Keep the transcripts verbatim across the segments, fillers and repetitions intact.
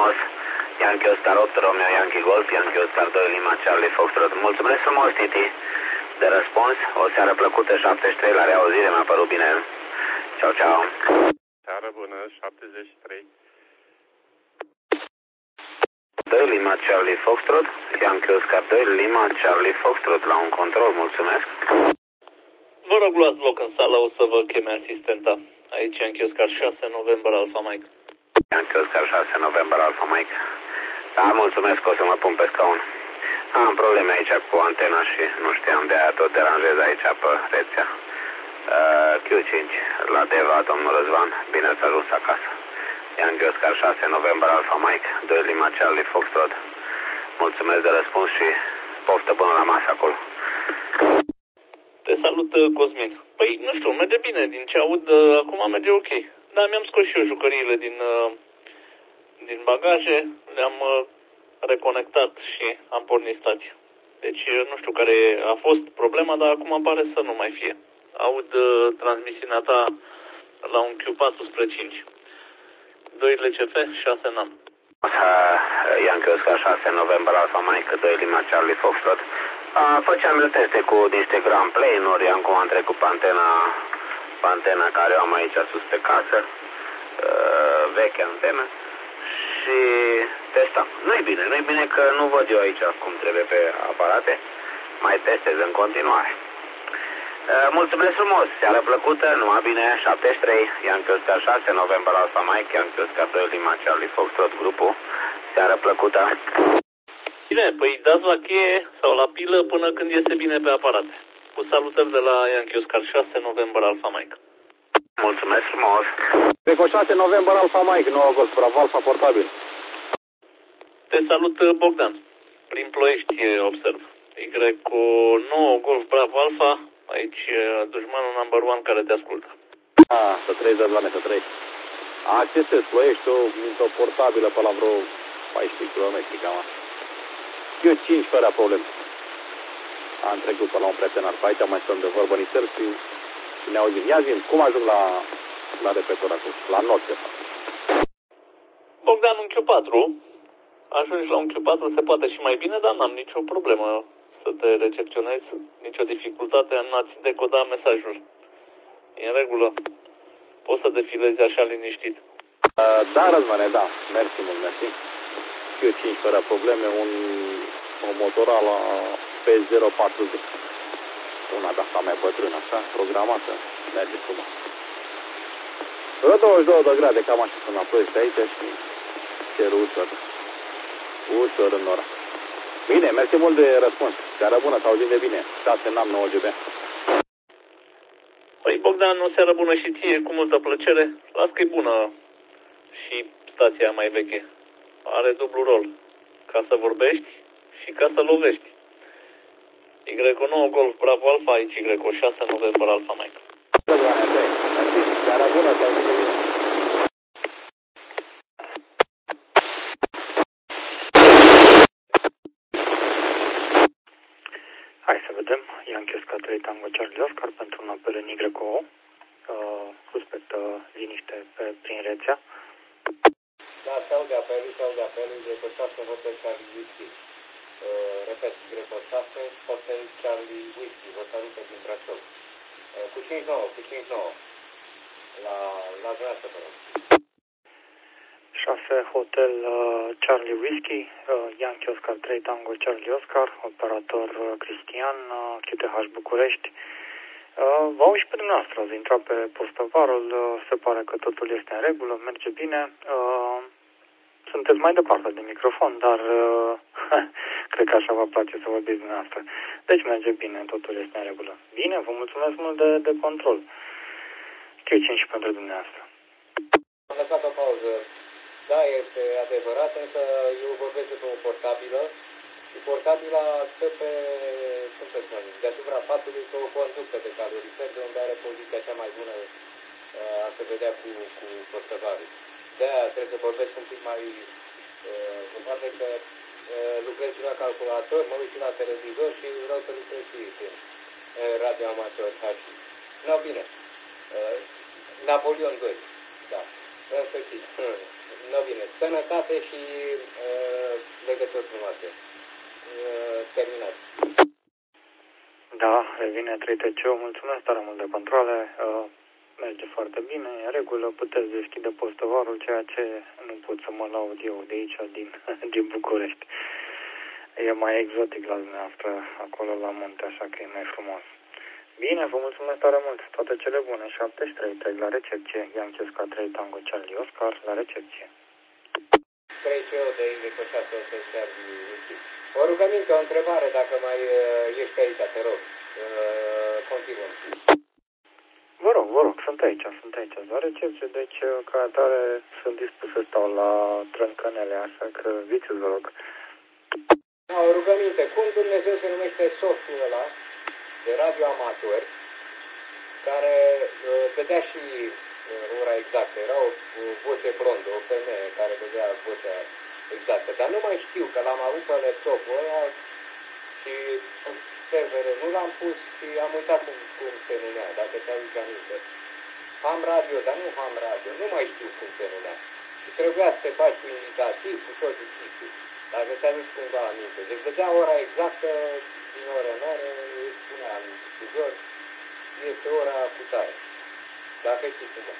frumos. Yankee Oscar opt, Romeo Yankee Golf, Yankee Oscar doi, Lima Charlie Foxtrot. Mulțumesc frumos, Titi, de răspuns. O seară plăcută, șaptezeci și trei, la reauzire, mi-a părut bine. Ciao, ciao. Seară bună, șaptezeci și trei. doi, Lima Charlie Foxtrot, Yankee Oscar doi, Lima Charlie Foxtrot, la un control, mulțumesc. Vă rog, luați loc în sală, o să vă cheme asistenta. Aici Yankee Oscar șase, November Alpha Mike. Yankee Oscar șase, November Alpha Mike. Da, mulțumesc, o să mă pun pe scaun. Am probleme aici cu antena și nu știam, de aia tot deranjez aici pe rețea. Uh, Q cinci, la Deva, domnul Răzvan, bine ați ajuns acasă. Yankee Oscar șase, November Alpha Mike, doi, Lima Charlie Foxtrot. Mulțumesc de răspuns și poftă bună la masă acolo. Te salut, Cosmin. Păi, nu știu, merge bine, din ce aud, acum merge ok. Dar mi-am scos și eu jucăriile din, din bagaje, le-am reconectat și am pornit stația. Deci nu știu care a fost problema, dar acum pare să nu mai fie. Aud transmisiunea ta la un Q patru spre cinci. doi L C F, șase N A M. Yankee Oscar șase, November Alpha Mike, doi, Lima Charlie Foxtrot. Uh, făceam eu teste cu niște Grand Plane-uri, acum am trecut pe antena, pe antena care o am aici sus pe casă, uh, veche antenă, și testam. Nu-i bine, nu-i bine că nu văd eu aici cum trebuie pe aparate, mai testez în continuare. Uh, mulțumesc frumos, seară plăcută, numai bine, șaptezeci și trei, Yankee Oscar șase, November Alpha Mike, Yankee Oscar doi, Lima Charlie Foxtrot, grupul, seară plăcută. Bine, păi dați la cheie sau la pilă până când iese bine pe aparate. Cu salutări de la Yankee Oscar șase, November Alpha Mike. Mulțumesc frumos. Eco șase, November Alpha Mike, nouă Golf Bravo Alpha, portabil. Te salut, Bogdan. Prin Ploiești observ. Y cu nouă Golf Bravo Alpha, aici dușmanul number one care te ascultă. Ah, să trăiți, Răzvane, să trăiți. Accesez Ploiești-o, într-o portabilă pe la vreo paisprezece kilometri, cam așa. Eu cinci fără probleme. Am trecut pe la un prieten pe aici, mai stăm de vorbă nițel și, și ne auzim. Ia zi, cum ajung la, la repetor acum? La not, de fapt. Bogdan, un Q patru. Ajungi la un Q patru, se poate și mai bine, dar n-am nicio problemă să te recepționezi, nicio dificultate în a-ți decoda mesajul. E în regulă. Poți să defilezi așa liniștit. Uh, da, Răzvane, da. Mersi mult, mersi. Q cinci fără probleme, un, un Motorola P zero patruzeci. Una de asta mai bătrână, așa, programată, merge frumos. douăzeci și două de grade, cam așa sunt la Ploiești aici și cerul ușor, ușor în oraș. Bine, mersi mult de răspuns. Seară bună, să auzim de bine. șase N A M, nouă G B. Păi, Bogdan, o seară bună și ție, cu multă plăcere. Las că e bună și stația mai veche. Are dublu rol. Ca să vorbești și ca să lovești. Y nouă Golf Bravo Alpha, aici Y șase, November Alpha Mike. Seara bună, să auzim de bine. Hai să vedem. Yankee Oscar trei Tango Charlie Oscar pentru un apel în Y O. Uh, suspectă liniște pe, prin rețea. Da, se aude apelul, se aude apelul, Y șase, Hotel Charlie Whiskey. Uh, repet, Y șase, Hotel Charlie Whiskey, vă salută din Brașov. Uh, cu cinci nouă, cu cinci nouă. La, la dumneavoastră, vă rog. șase Hotel uh, Charlie Whiskey, uh, Yankee Oscar trei Tango Charlie Oscar, operator uh, Cristian, uh, Q T H București. Uh, vă auzi și pe dumneavoastră, ați intrat pe postovarul, uh, se pare că totul este în regulă, merge bine. Uh, sunteți mai departe de microfon, dar uh, cred că așa vă place să vorbiți dumneavoastră. Deci merge bine, totul este în regulă. Bine, vă mulțumesc mult de, de control. Q cinci pentru dumneavoastră. Am lăsat o pauză. Da, este adevărat, însă eu vorbesc de o portabilă și portabila stă pe, cum să spun, deasupra patului pe o conductă de calorifer, de unde are poziția cea mai bună uh, a se vedea cu, cu portabilul. De-aia trebuie să vorbesc un pic mai uh, cu poate că uh, lucrez și la calculator, mă uit și la televizor și vreau să lucrez și prin uh, radio amator. No, bine. Uh, Napoleon doi, da, în sfârșit. nu bine. Sănătate și uh, legături frumoase. Uh, terminat. Da, revine trei T C O, mulțumesc tare mult de controle, uh, merge foarte bine, în regulă, puteți deschide postovarul, ceea ce nu pot să mă laud eu de aici, din, din București. E mai exotic la dumneavoastră, acolo la munte, așa că e mai frumos. Bine, vă mulțumesc tare mult, toate cele bune, șaptezeci și trei, trec la recepție, Yankee Oscar trei, Tango Charlie Oscar, la recepție. trei C O de Indico șase o să servi. O rugăminte, o întrebare, dacă mai uh, ești aici, te rog. Uh, continuăm. Vă rog, vă rog, sunt aici, sunt aici, la recepție, deci ca atare sunt dispus să stau la trâncănele, așa că ziceți, vă rog. Da, o rugăminte, cum Dumnezeu se numește softul ăla de radioamatori, care uh, dădea și uh, ora exactă, era o, o voce blondă, o femeie care dădea vocea exactă, dar nu mai știu, că l-am avut pe laptopul ăla și servere, nu l-am pus și am uitat cum, cum se numea, dacă ți-aduci aminte. Ham radio, dar nu ham radio, nu mai știu cum se numea. Și trebuia să te faci cu indicativ, cu tot titlul, dacă ți-aduci cumva aminte. Deci dădea ora exactă, din oră în oră, îi spunea în difuzor, este ora cu tare. Dacă știi cum.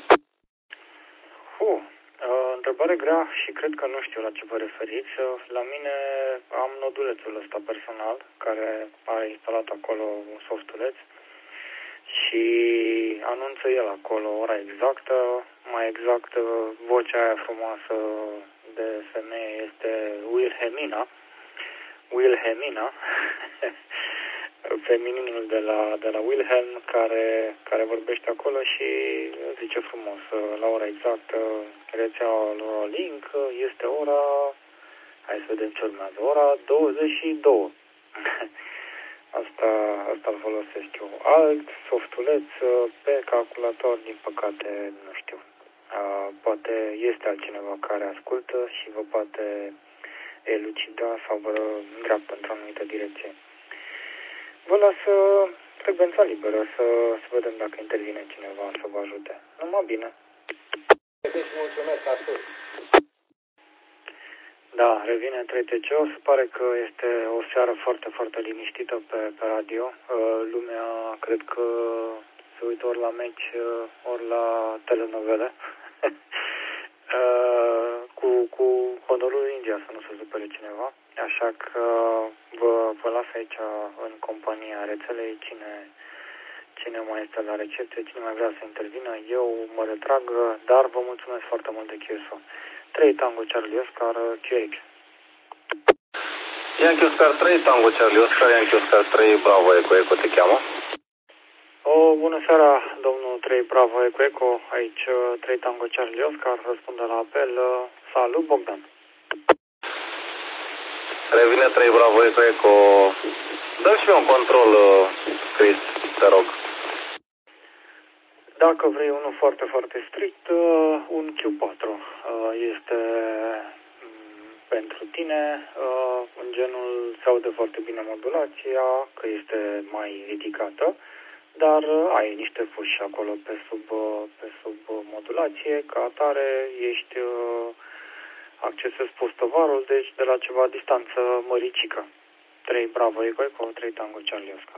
Uh, întrebare grea și cred că nu știu la ce vă referiți. La mine am nodulețul ăsta personal, care a instalat acolo un softuleț și anunță el acolo ora exactă, mai exact vocea aia frumoasă de femeie este Wilhelmina, Wilhelmina, femininul de la, de la Wilhelm, care, care vorbește acolo și zice frumos, la ora exactă, rețeaua lui Link este ora, hai să vedem ce urmează, ora douăzeci și două. Asta, asta îl folosesc eu. Alt softuleț pe calculator, din păcate, nu știu. Poate este altcineva care ascultă și vă poate elucida sau vă îndreaptă într-o anumită direcție. Vă las frecvența liberă să, să vedem dacă intervine cineva să vă ajute. Numai bine. Deci mulțumesc, Artur. Da, revine trei T C O. Se pare că este o seară foarte, foarte liniștită pe, pe radio. Lumea, cred că se uită ori la meci, ori la telenovele. cu, cu Honolulu India, să nu se supere cineva. Așa că vă, vă las aici în compania rețelei cine, cine mai este la recepție, cine mai vrea să intervină. Eu mă retrag, dar vă mulțumesc foarte mult de Q S O. trei Tango Charlie Oscar, Q X. Yankee Oscar trei, Tango Charlie Oscar, Yankee Oscar trei, Bravo Eco, Eco te cheamă. O, bună seara, domnul trei Bravo Eco, Eco, aici trei Tango Charlie Oscar, răspunde la apel. Salut, Bogdan. Revine trei Bravo Eco, Eco. Dă și un control, Chris, te rog. Dacă vrei unul foarte, foarte strict, un Q patru este pentru tine. În genul se aude foarte bine modulația, că este mai ridicată, dar ai niște fuși acolo pe sub, pe sub modulație, ca atare ești, accesezi postovarul, deci de la ceva distanță măricică. trei Bravo Eco Eco, trei Tango Charlie Oscar.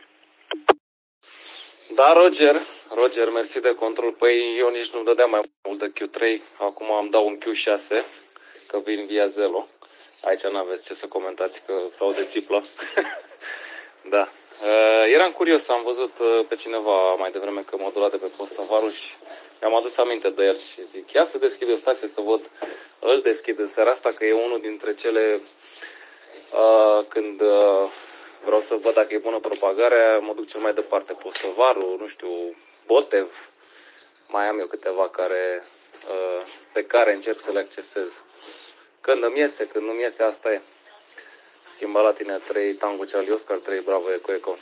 Da, Roger, Roger, mersi de control. Păi eu nici nu dădeam mai mult de Q trei, acum am dau un Q șase, că vin via Zelo. Aici n-aveți ce să comentați, că s-au de țiplă. Da. Uh, eram curios, am văzut uh, pe cineva mai devreme că modula de pe postovarul și mi-am adus aminte de el și zic, ia să deschid o stație să văd, îl deschid în seara asta, că e unul dintre cele uh, când uh, vreau să văd dacă e bună propagarea, mă duc cel mai departe, postovarul, nu știu, Botev, mai am eu câteva care, uh, pe care încerc să le accesez. Când îmi iese, când nu-mi iese, asta e. Schimba la tine trei Tango Charlie Oscar, trei Bravo Eco Eco.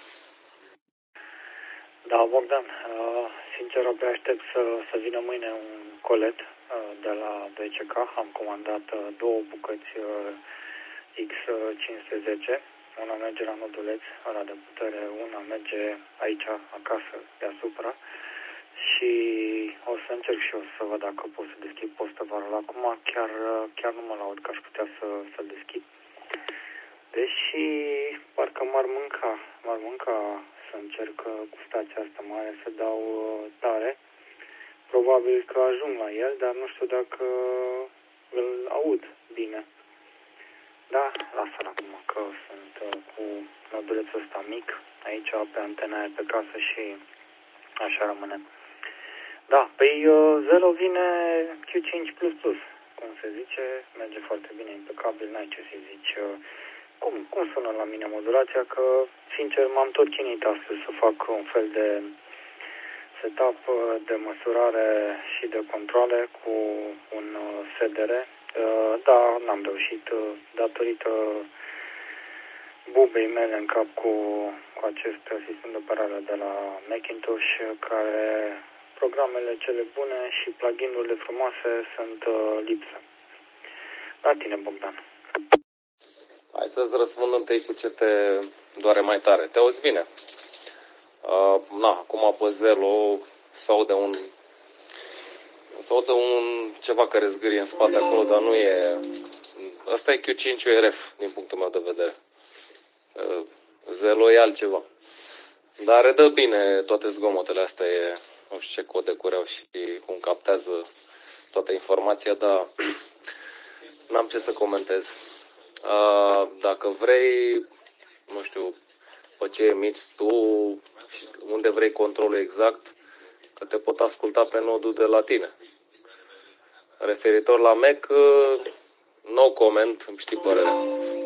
Da, Bogdan, uh, sincer abia aștept să, să vină mâine un colet uh, de la B C K. Am comandat uh, două bucăți uh, X cinci sute zece. Una merge la noduleț, ăla de putere, una merge aici, acasă, deasupra. și o să încerc și eu să văd dacă pot să deschid postăvarul. Acum chiar, chiar nu mă laud că aș putea să, să-l deschid. Deși parcă m-ar mânca, m-ar mânca să încerc cu stația asta mare să dau tare. Probabil că ajung la el, dar nu știu dacă îl aud bine. Da, lasă-l acum că sunt cu modulețul ăsta mic aici pe antena aia pe casă și așa rămâne. Da, păi Zelo vine Q cinci plus plus, cum se zice, merge foarte bine, impecabil, n-ai ce să zici. Cum, cum sună la mine modulația? Că, sincer, m-am tot chinuit astăzi să fac un fel de setup de măsurare și de controle cu un S D R. Da, n-am reușit datorită bubei mele în cap cu, cu acest sistem de operare de la Macintosh, care programele cele bune și plugin-urile frumoase sunt lipsă. La tine, Bogdan. Hai să-ți răspund întâi cu ce te doare mai tare. Te auzi bine? Uh, na, acum pe Zelo s-aude un... s-aude un ceva care zgârie în spate acolo, dar nu e... Asta e Q cinci U R F, din punctul meu de vedere. Uh, Zelo e altceva. Dar redă bine toate zgomotele astea, e... nu știu ce codecuri au și cum captează toată informația, dar n-am ce să comentez. Uh, dacă vrei, nu știu, pe ce emiți tu și unde vrei controlul exact, că te pot asculta pe nodul de la tine. Referitor la Mac, uh, no comment, îmi știi părerea.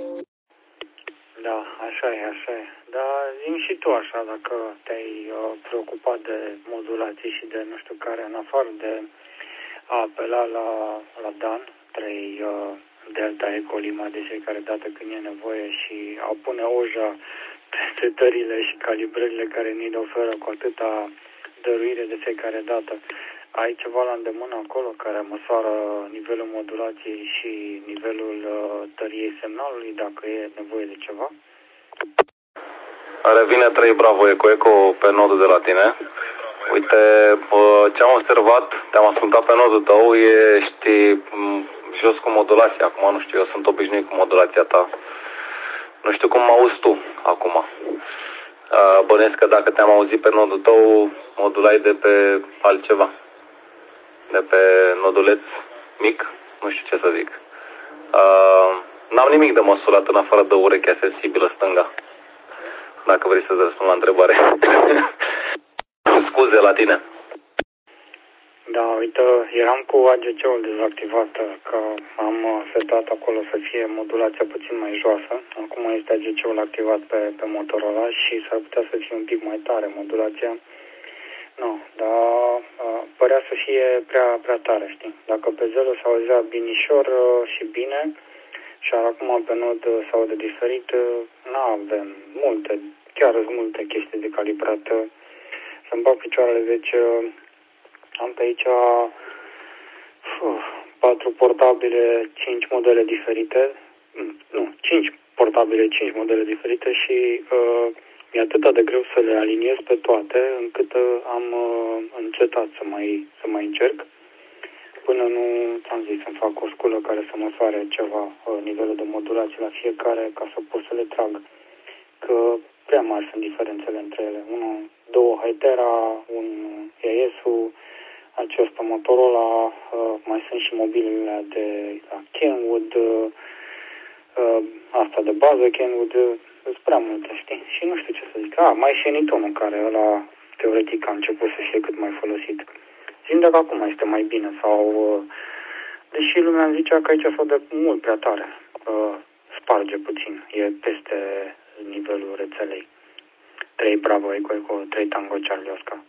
Da, așa e, așa e. Dar zi-mi și tu așa, dacă te-ai uh, preocupat de modulații și de nu știu care, în afară de a apela la, la Dan, trei uh, Delta Eco Lima de fiecare dată când e nevoie și a pune oja pe setările și calibrările care ni le oferă cu atâta dăruire de fiecare dată. Ai ceva la îndemână acolo care măsoară nivelul modulației și nivelul uh, tăriei semnalului, dacă e nevoie de ceva? Revine trei Bravo Eco Eco pe nodul de la tine. Uite, ce am observat, te-am ascultat pe nodul tău, ești jos cu modulația. Acum nu știu, eu sunt obișnuit cu modulația ta. Nu știu cum mă auzi tu acum. Bănuiesc că dacă te-am auzit pe nodul tău, modulai de pe altceva. De pe noduleț mic, nu știu ce să zic. N-am nimic de măsurat în afară de urechea sensibilă stânga. Dacă vrei să-ți răspund la întrebare. Scuze la tine. Da, uite, eram cu A G C-ul dezactivat, că am setat acolo să fie modulația puțin mai joasă. Acum este A G C-ul activat pe, pe Motorola și s-ar putea să fie un pic mai tare modulația. Nu, dar părea să fie prea, prea tare, știi? Dacă pe Zelo s-auzea binișor și bine, și acum pe nod s-aude diferit, n-avem multe, chiar multe chestii de calibrat. Să-mi bag picioarele, deci am pe aici uf, patru portabile, cinci modele diferite, nu, cinci portabile, cinci modele diferite și uh, mi-e atât de greu să le aliniez pe toate, încât uh, am uh, încetat să mai, să mai încerc, până nu, am zis, să-mi fac o sculă care să măsoare ceva uh, nivelul de modulație la fiecare, ca să pot să le trag, că prea mari sunt diferențele între ele. Unul, două Hytera, un E S-ul, acesta Motorola, uh, mai sunt și mobilele de la Kenwood, uh, uh, asta de bază Kenwood, uh, sunt prea multe, știi? Și nu știu ce să zic. Ah, mai și Nitonul, care ăla teoretic a început să fie cât mai folosit. Zic dacă acum este mai bine sau... Uh, deși lumea îmi zicea că aici s-o de mult prea tare. Uh, sparge puțin, e peste nivelul rețelei. trei Bravo Eco Eco, trei Tango Charlie Oscar.